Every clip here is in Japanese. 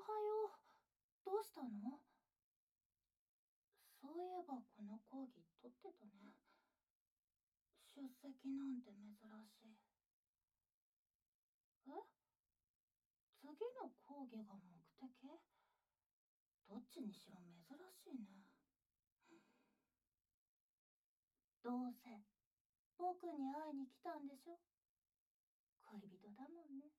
はよう。どうしたの？そういえばこの講義取ってたね。出席なんて珍しい。え？次の講義が目的？どっちにしろ珍しいね。どうせ僕に会いに来たんでしょ？恋人だもんね。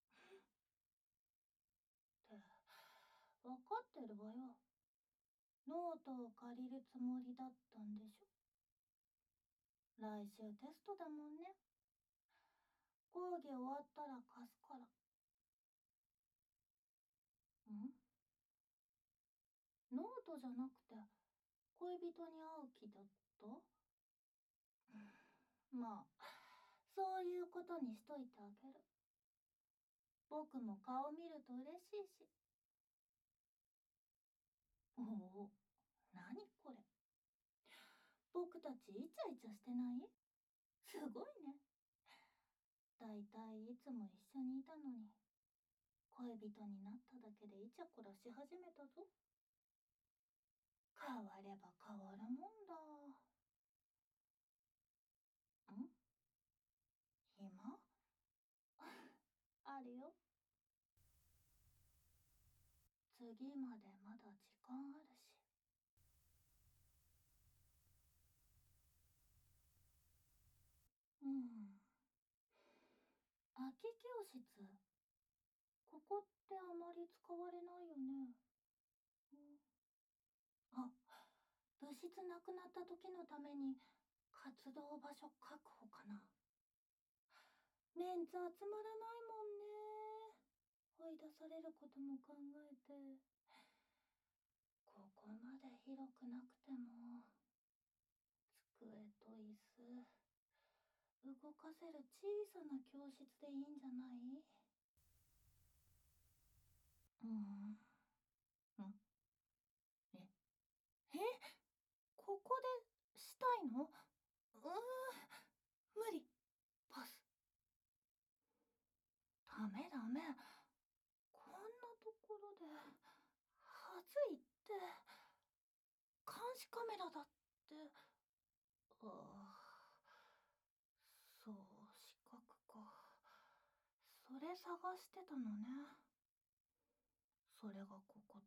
って分かってるわよ。ノートを借りるつもりだったんでしょ？来週テストだもんね。講義終わったら貸すから。ノートじゃなくて恋人に会う気だった？まあ、そういうことにしといてあげる。僕も顔見ると嬉しいし。おお、何これ。僕たちイチャイチャしてない？すごいね。だいたいいつも一緒にいたのに、恋人になっただけでイチャコラし始めたぞ。変われば変わるもんだ。暇？あるよ。次までまだ時間あるし。空き教室。ここってあまり使われないよね。あ、物質なくなった時のために活動場所確保かな。メンツ集まらないもんね。追い出されることも考えて。ここまで広くなくても、机と椅子、動かせる小さな教室でいいんじゃない？んえ、え、ここでしたいの？無理。パス。ダメダメ。こんなところで、はずいって。監視カメラだって。そう、視覚か。それ探してたのね。それがここと。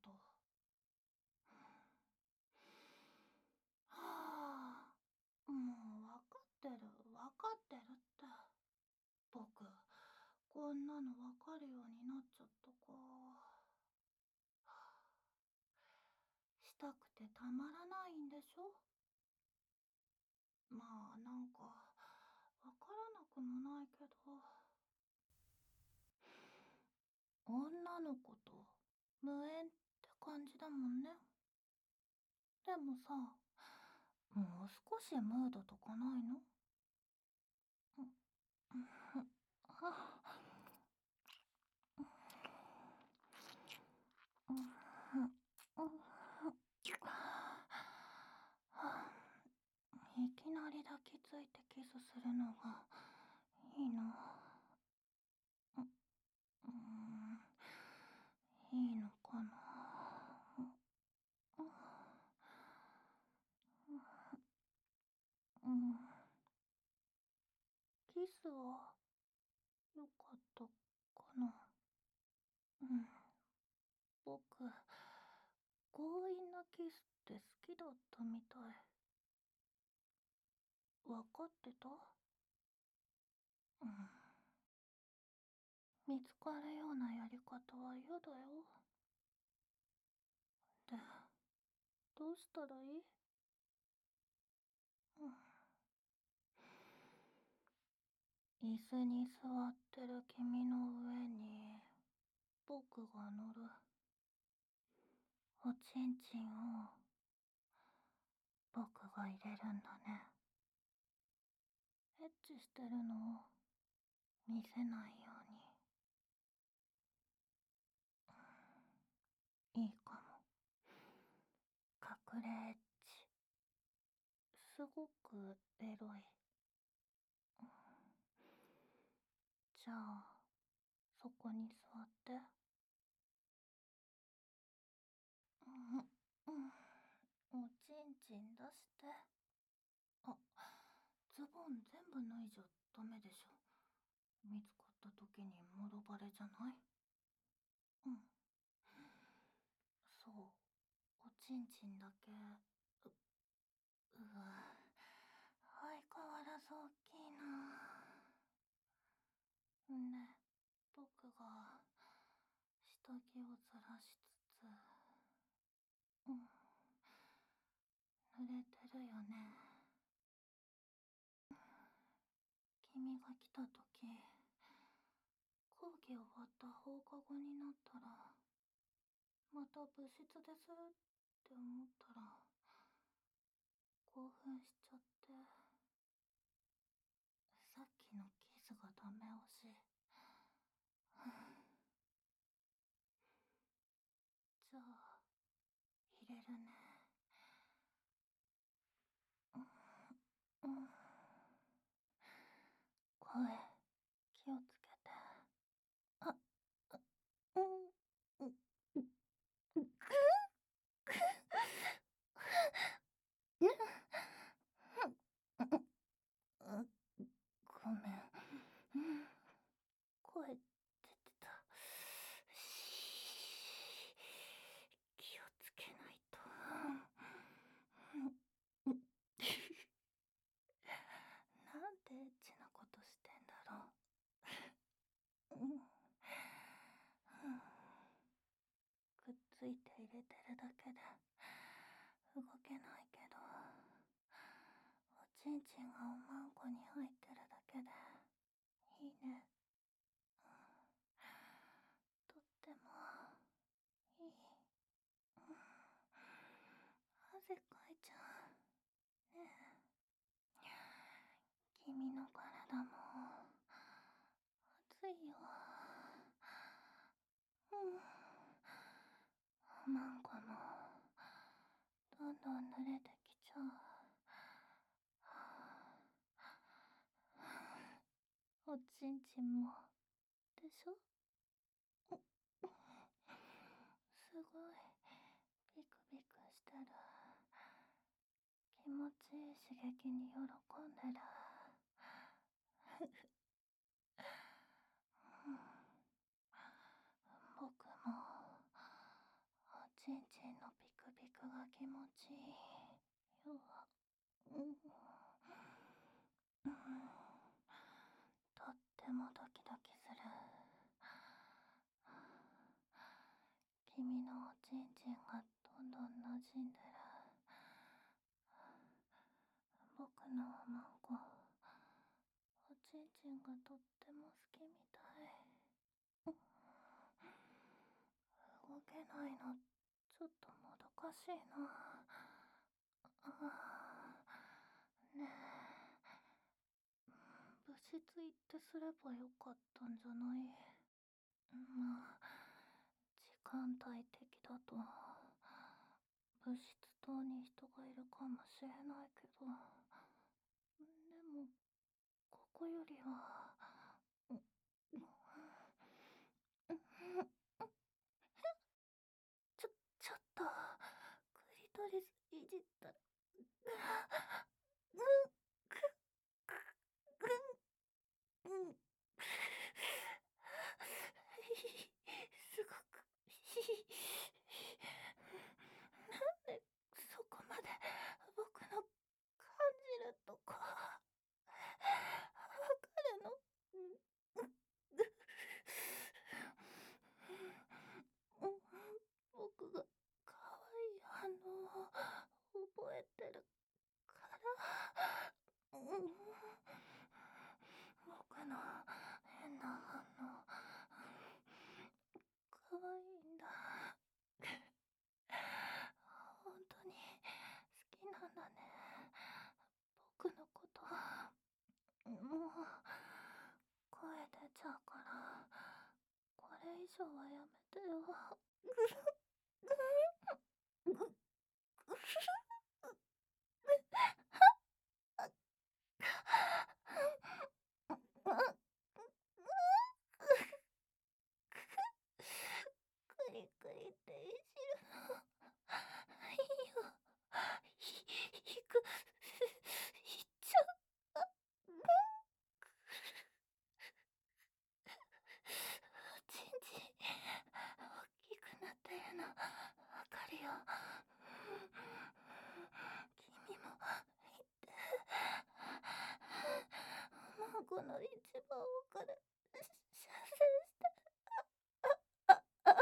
はあ、もう分かってる、分かってるって。僕、こんなの分かるようになっちゃったか。したくてたまらないんでしょ？まあなんかわからなくもないけど、女の子と無縁って感じだもんね。でもさ、もう少しムードとかないの？いきなり抱きついてキスするのがいいの？いいのかな？キスはよかったかな？僕、強引なキスって好きだったみたい。わかってた？見つかるようなやり方は嫌だよ。で、どうしたらいい？椅子に座ってる君の上に僕が乗る。おちんちんを僕が入れるんだね。エッチしてるのを見せないように。いいかも。隠れエッチ。すごくエロい。じゃあ、そこに座って。 ちん出して。あ、ズボン全部脱いじゃダメでしょ。見つかった時にもろバレじゃない？うん。そう。おちんちんだけ、わ、相変わらず大きいな。ね、僕が下着をずらしつつ、うん、濡れてるよね。君が来た時、講義終わった放課後になったら、また部室でするって思ったら、興奮しちゃって、さっきのキスがダメ押し。じゃあ、入れるね。うん。声、気をつけて。あ、うん、うん、うん、ごめん。声出てた。気をつけないと。なんでエッチなことしてんだろう。くっついて入れてるだけで動けないけど、おちんちんがおまんこに入ってるだけでいいね。とってもいい。汗かいちゃう。ねえ、君の体も熱いよ。うん。おまんこもどんどん濡れてきちゃう。おちんちんもでしょ？すごいビクビクしてる。気持ちいい刺激に喜んでる。僕もおちんちんのピクピクが気持ちいいよ。うん、とってもドキドキする。君のおちんちんがどんどん馴染んでる。僕のおまんこ、おちんちんがとっても好きみたい。動けないの、ちょっともどかしいな。ねえ、部室行ってすればよかったんじゃない？まあ、時間帯的だと、部室棟に人がいるかもしれないけど、でも、ここよりは、うん、ちょ、ちょっと、クリトリスいじったら、すごく、なんでそこまで僕の感じるとこ、わかるの？僕が可愛い反応を覚えてるから、僕の変な反応、可愛いんだ。本当に好きなんだね。僕のこと。もう、声出ちゃうから、これ以上はやめてよ。クリクリっていじるの。いいよ。 一番奥で射精して、あ、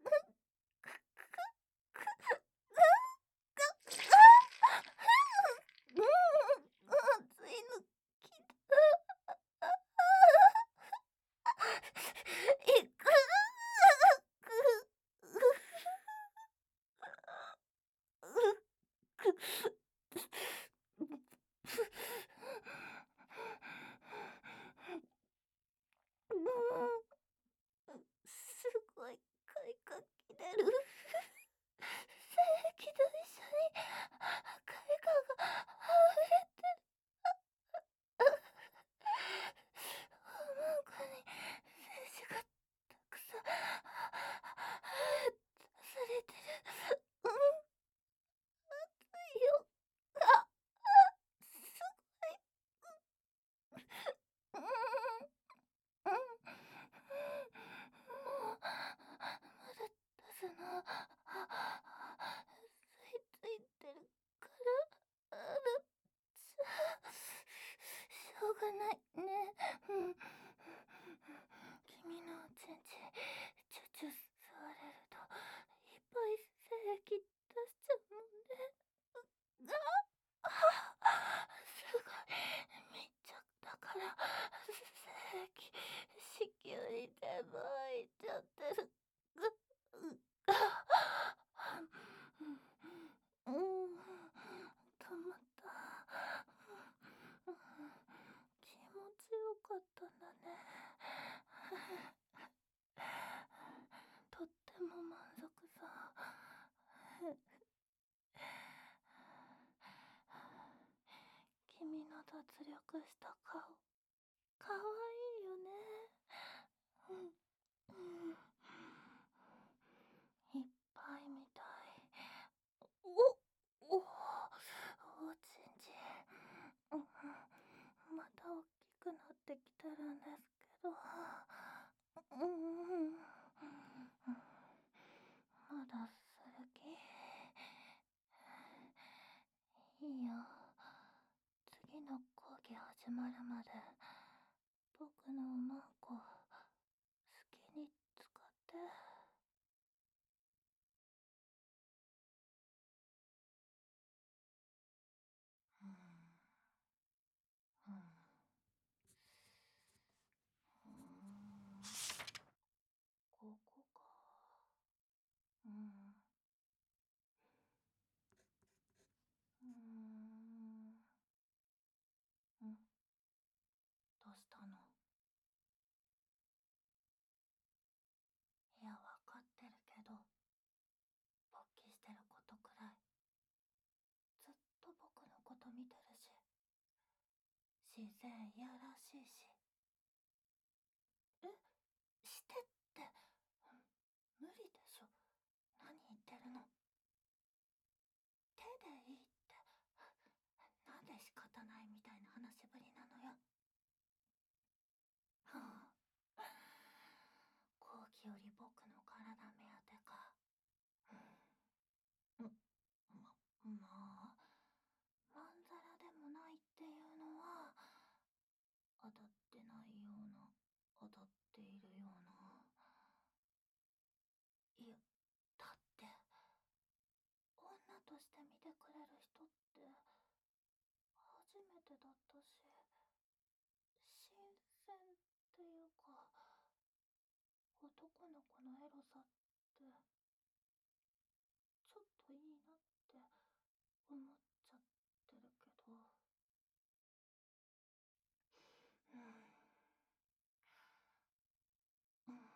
熱いのきた。いく。すごい快感き出る。精液と一緒に快感が溢れてる。お腹に精子がたくさんされてる。熱いよ。すごい。うん。もうまだ出すのついてるからしょうがないね。君のおちんちチュチュ吸われるといっぱい精液出しちゃうもんね。すごい密着だから精液子宮に全部入っちゃってる。うん、たまった。気持ちよかったんだね。とっても満足さ。君の脱力した顔、かわいいよね。うん、うん、いっぱいみたい。お、おちんちん、また大きくなってきてるんですけど、まだする気？いいよ。次の講義始まるまで僕のおまんこ好きに使って。うん、うん、うん、ここか。うん、うん、うん、どうしたの？いや、わかってるけど、勃起してることくらいずっと僕のこと見てるし、自然いやらしいし。え、してって、無理でしょ。何言ってるの？手でいいって、なんで仕方ないみたいな話しぶりなのよ。はあ、後期より僕の体目当てか。うん、まあ、まんざらでもないっていうのは、当たってないような、当たっているような。いや、だって、女として見てくれる人って初めてだったし、新鮮っていうか、男の子のエロさってちょっといいなって思っちゃってるけど。うん、うん、わ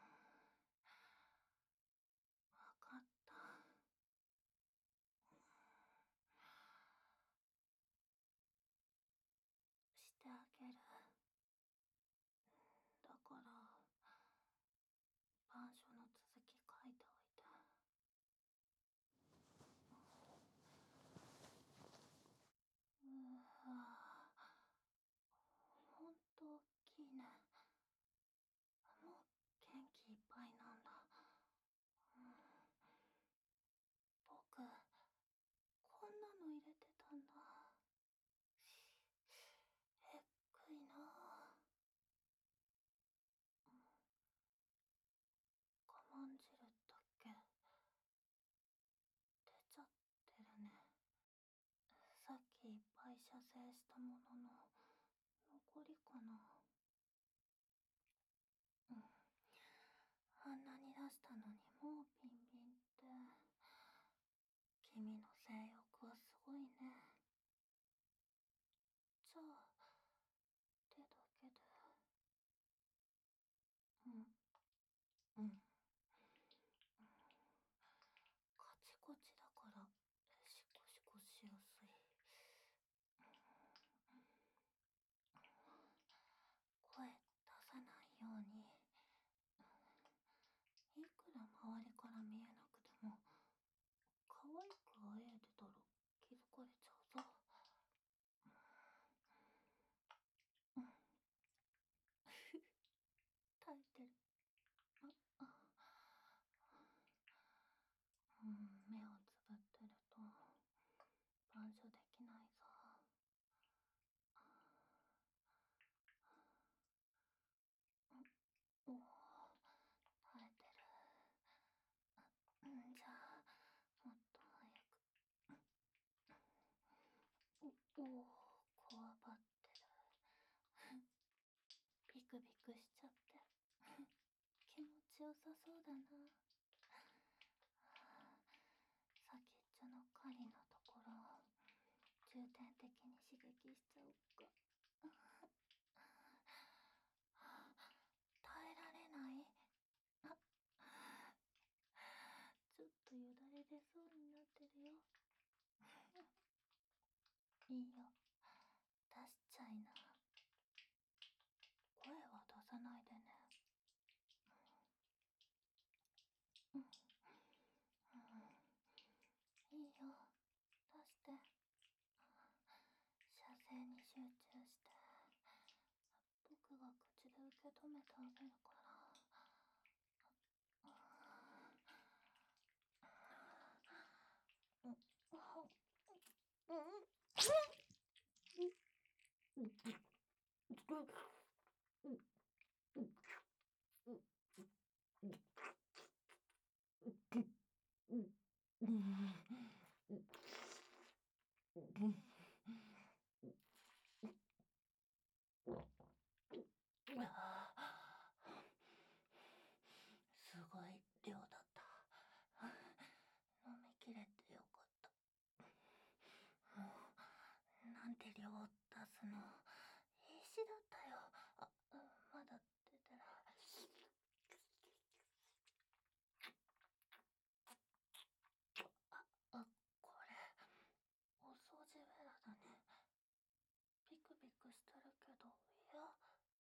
かった。してあげる。だから板書の続き書いておいて。うわ、ほんと大きいね。もう元気いっぱいなんだ。うん、僕こんなの入れてたんだ。えっくいな。 こりかな。うん。あんなに出したのにもうビンビンって。君の性欲はすごいね。じゃあ、手だけで。うん。うん。カチコチだからシコシコしやすい。声出さないように。いくら周りから見えなくても可愛くあえいでたら気づかれちゃうぞ。うん。耐えてる。あ、うん、目をつぶってると板書できないぞ。おお、耐えてる。じゃあもっと早く。おお、こわばってる。ビクビクしちゃって気持ちよさそうだな。先っちょの狩りのところを重点的に刺激しちゃおっか。耐えられない。あ、ちょっとよだれ出そうになってるよ。いいよ、出しちゃいな。声は出さないでね。うん、うん、いいよ、出して。射精に集中して。僕が口で受け止めてあげるから。うん、うん、すごい量だった。飲みきれてよかった。もうなんて量を出すの必死だったよ。あ、まだ出てる。これお掃除ベラだね。ビクビクしてるけど、いや、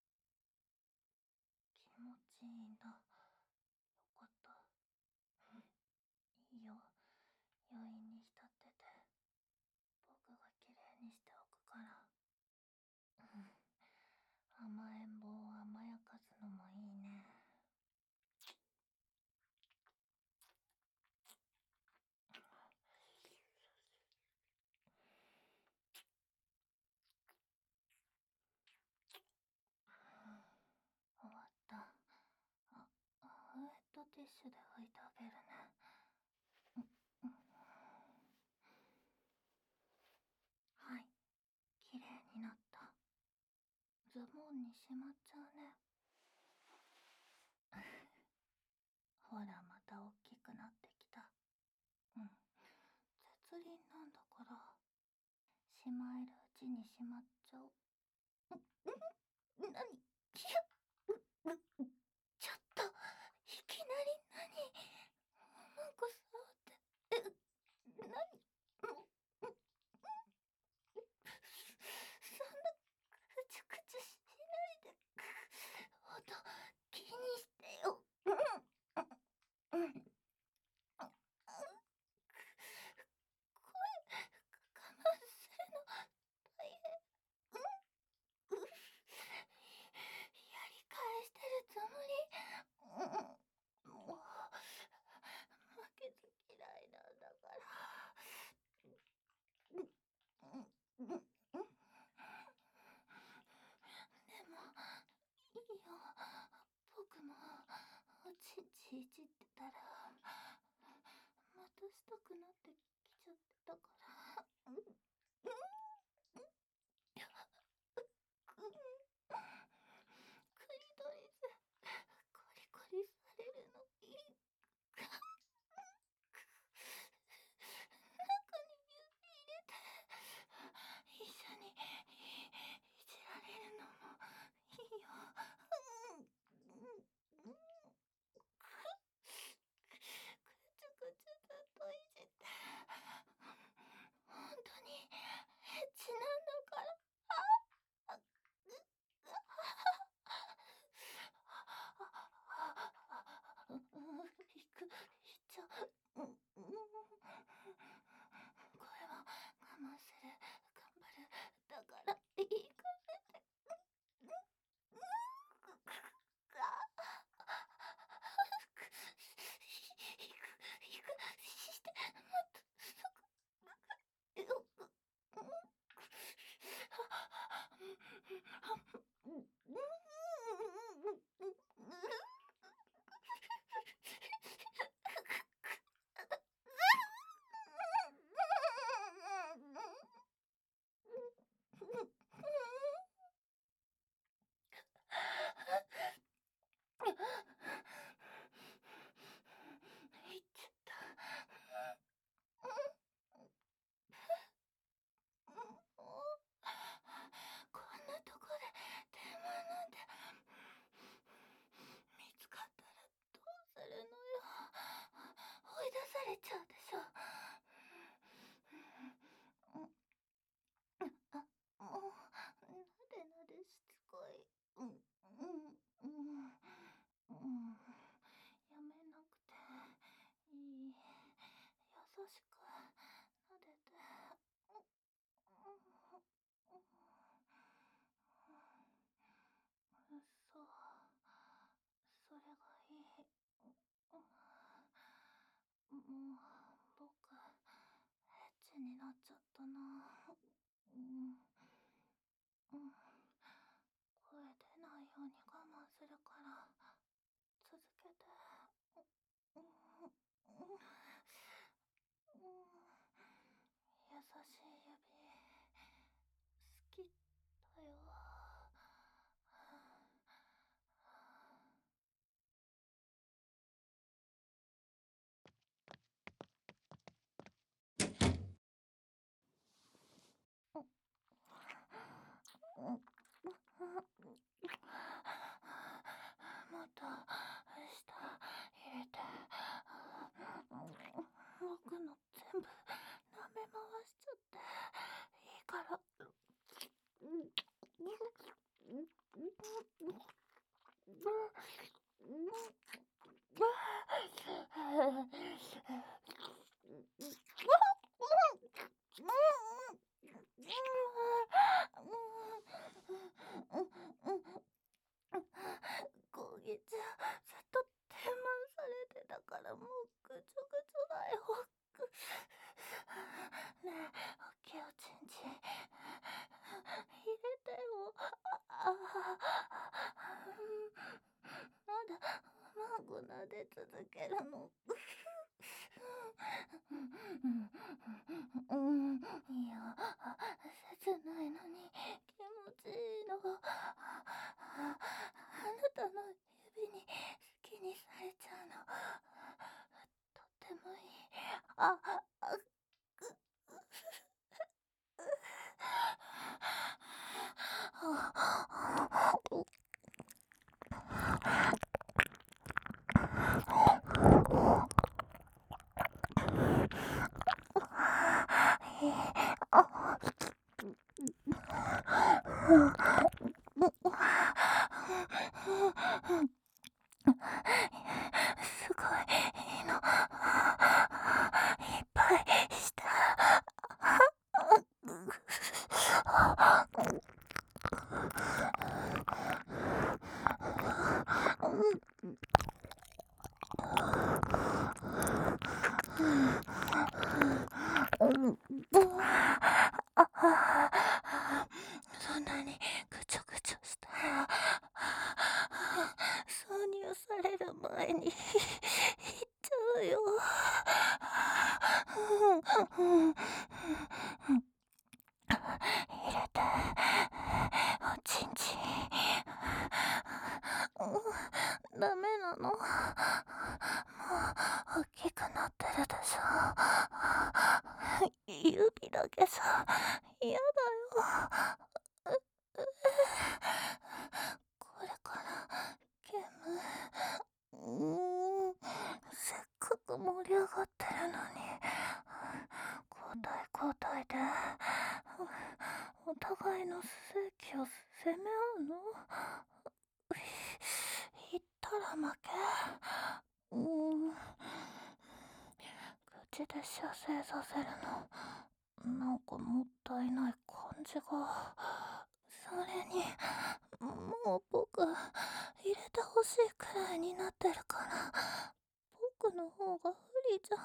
気持ちいいんだ。よかった。いいよ、余韻に浸ってて。僕がきれいにしておくから。甘えん坊を甘やかすのもいいね。終わった。あ、ウエットティッシュで拭いてあげるね。はい、きれいになった。ズボンにしまっちゃうね。ほら、また大きくなってきた。うん、絶倫なんだから、しまえるうちにしまっちゃおう。なに、ちょっと、いきなりなんか触って、なに、そんな、くちゅくちゅしないで、音、気にしてよ。声、我慢するの、大変。やり返してるつもり。もう、負けず嫌いなんだから。でも、いいよ。僕も、おちんちいじってたら、またしたくなってきちゃってたから。 しく撫でて。そう、それがいい。もう僕エッチになっちゃったな。うん、うん、声出ないように我慢するから続けて。うん、うん、優しい指好きだよ。もっと下入れて。僕の全部舐め回しちゃっていいから。今月ずっと手満されてたからもうぐちょぐちょだよ。ねえ、おきおちんちん入れてよ。まだ孫撫で続けるの。いや、切ないのに気持ちいいの。あなたの指に好きにされちゃうの。とってもいい。あ、すごいいいの。いっぱいした。そんなにぐちょぐちょしたら挿入される前に行っちゃうよ。入れておちんちん。ダメなの。もう大きくなってるでしょ。指だけさ嫌だよ。これからゲーム、せっかく盛り上がってるのに交代交代でお互いの性器を責め合うの。言ったら負け。口で射精させるのなんかもったいない感じが。それにもう僕入れてほしいくらいになってるから僕の方が不利じゃ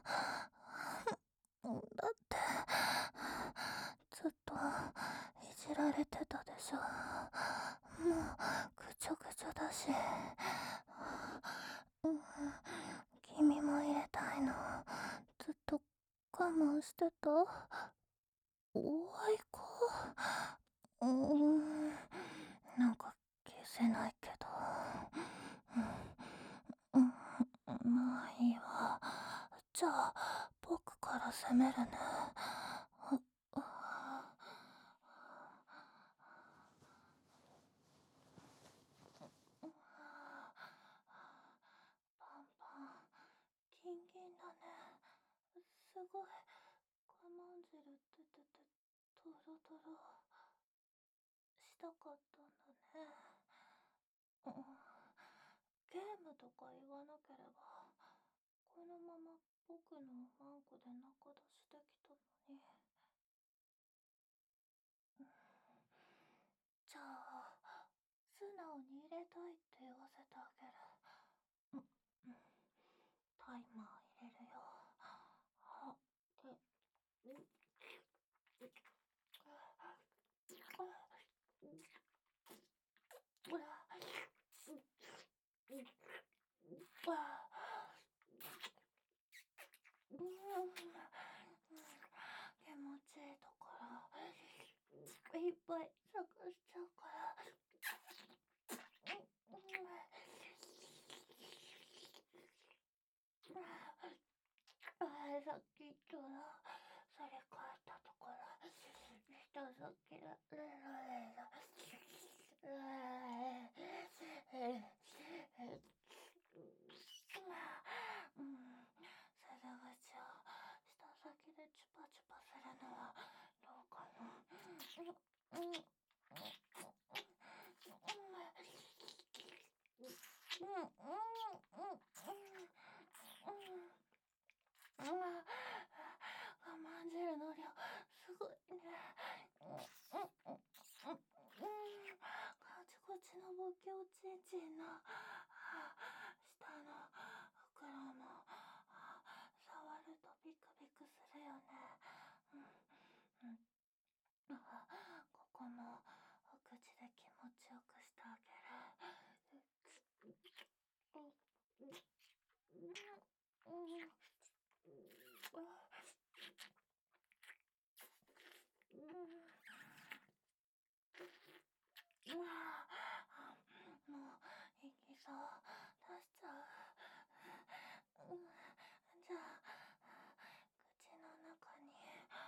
ん。だってずっといじられてたでしょ。もうぐちょぐちょだし。君も入れたいのずっと我慢してた。おあいこ。なんか消せないけど。まあいいわ。じゃあ僕から攻めるね。パンパン、ギンギンだね。すごい我慢汁出ててトロトロしたかったんだね。ゲームとか言わなければこのまま僕のワンコで仲出しできたのに。じゃあ、素直に入れたいって言わせてあげる。うん、タイマー入れるよ。あ、で、気持ちいいところいっぱい探しちゃうから。さっき言ったらそれ変えたところ人先だそれがじゃあ舌先でチュパチュパするのはどうかな。我慢汁の量すごいね。カチコチのボキおちんちんの下の袋も触るとビクビクするよね。ここもお口で気持ちよくしてあげる。もう息そう出しちゃう。じゃあ口の中に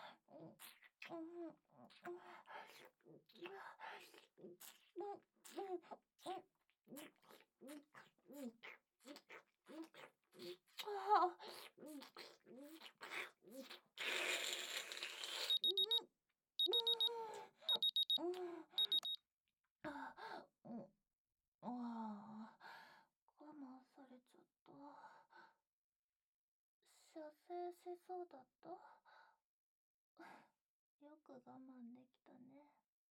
我慢されちゃった。射精しそうだった。よく我慢できたね。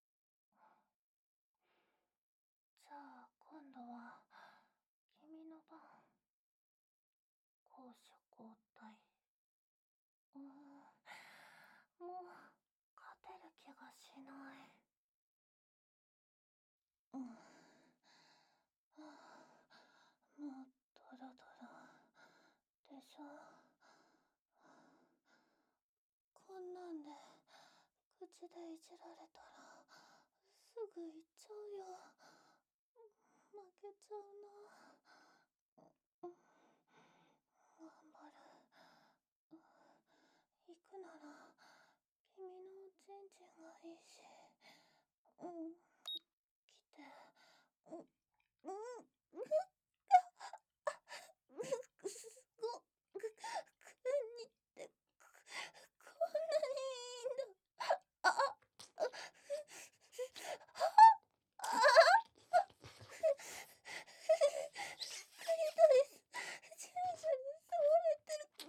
じゃあ今度は君の番。攻守交代。もう勝てる気がしない。もうドロドロでしょ。こんなんで口でいじられたらすぐ行っちゃうよ。負けちゃうな。頑張る。行くなら君のおちんちんがいいし。来て。すごくにってこんなにいいんだ。クリトリスジュルジュル触れてる。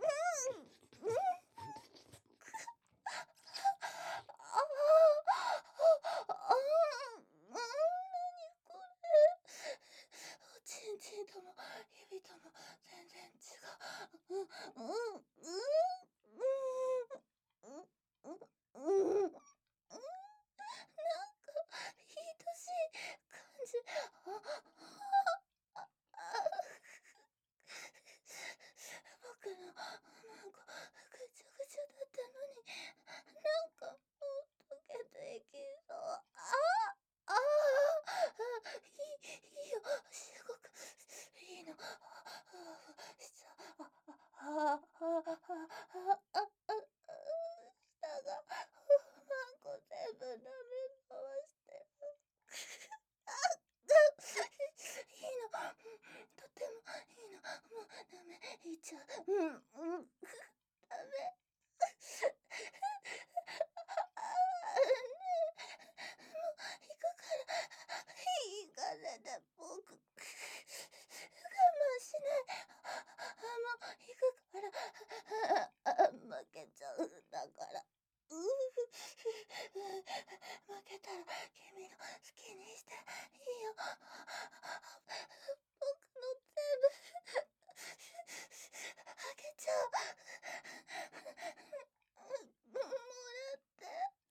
の好きにしていいよ。僕の全部あげちゃう。もらって。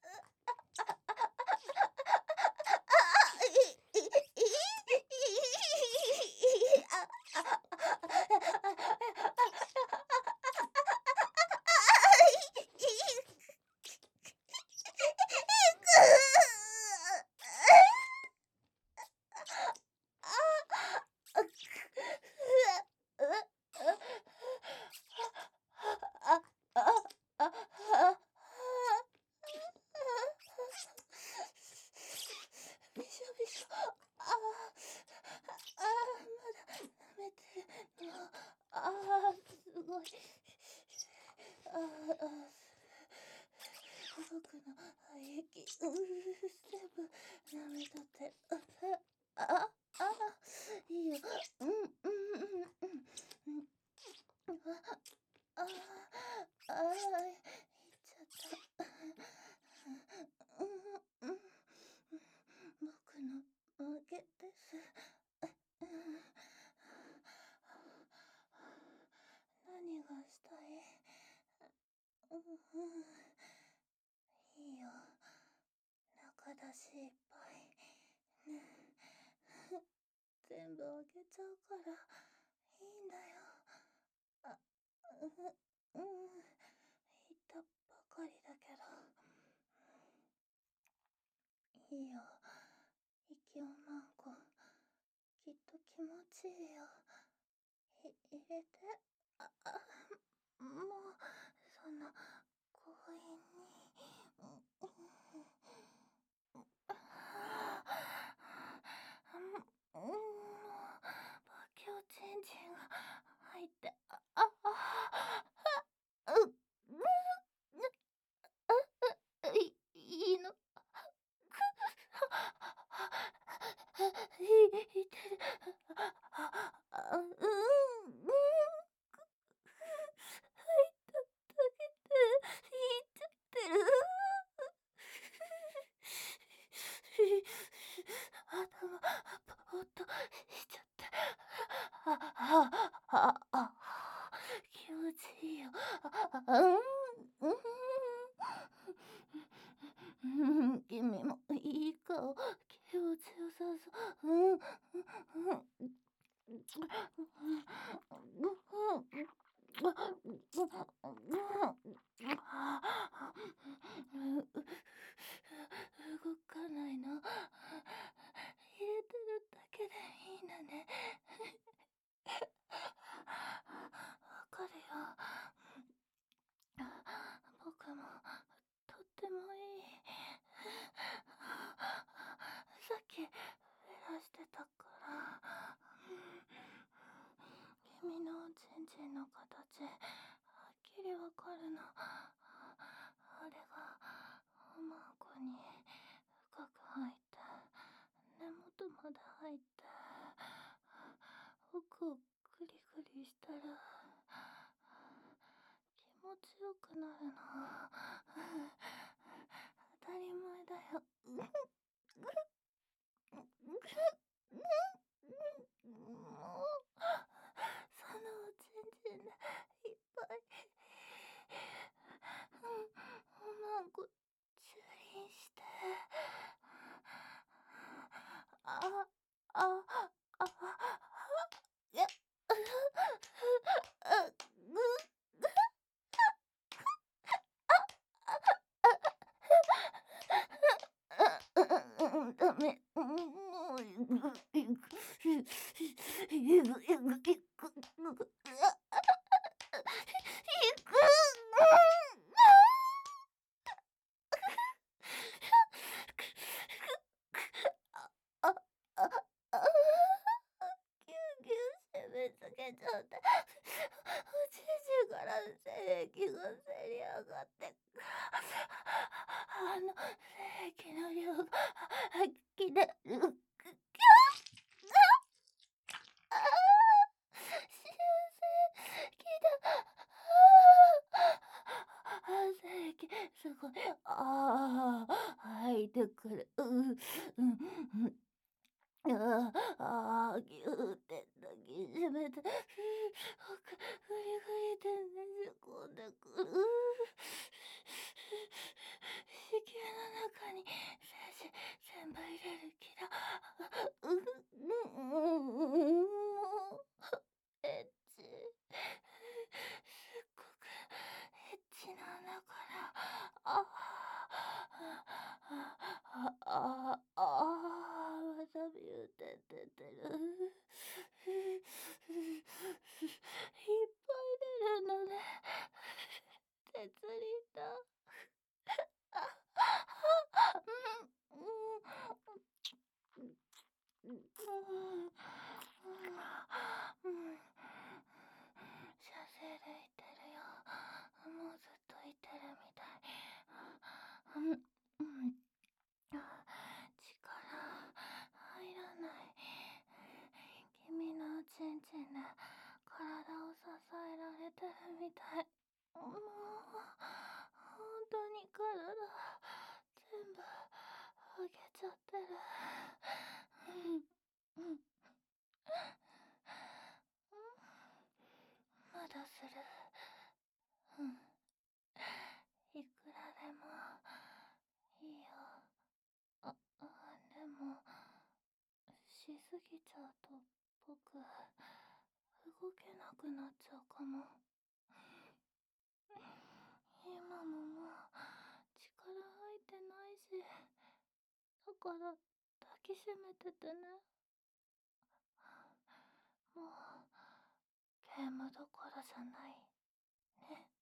びしょびしょ。まだ舐めてるの。すごい。僕の肺液、全部舐めとってる。いいよ。いっちゃった。僕の負けです。何がしたい？いいよ。中出しいっぱい。全部あげちゃうから、いいんだよ。言ったばかりだけど。いいよ。息を何個。きっと気持ちいいよ。入れて。もう、そんな、強引に。もう、バキューチンチンが入って、いいの。いてる。入っただけで、いっちゃってる。頭、ぼーっとしちゃって。気持ちいいよ。君もいい顔。気持ちよさそう。動かないの。入れてるだけでいいんだね。わかるよ。僕もとってもいい。さっき減らしてたから。君のチンチンの形、はっきりわかるの。あれがおまんこに深く入って、根元まで入って、奥をグリグリしたら気持ちよくなるの。当たり前だよ。もう、そのおちんちんでいっぱい、おまんこチューリンして。あ、あ、あ、いや、ダメ。もう、あ、あ、ぎゅうぎゅう締め付けちゃって、おちんちんから精液がせり上がって、精液の量が吐き出る。新鮮きだ。精液すごい。吐いてくる。 ああ、ぎゅーって抱きしめて、ぐりぐりでねじ込んでくる。子宮の中に精子全部入れる気だ。エッチ。すっごくエッチなんだから。わさび言うて出てる。いっぱい出るのね。鉄輪だ。射精で言ってるよ。もうずっと言ってるみたい。力入らない。君のちんちんで体を支えられてるみたい。もう本当に体全部あげちゃってる。まだする。いくらでもいいよ。でもしすぎちゃうと僕動けなくなっちゃうかも。今ももう力入ってないし、だから抱きしめててね。もうゲームどころじゃないね。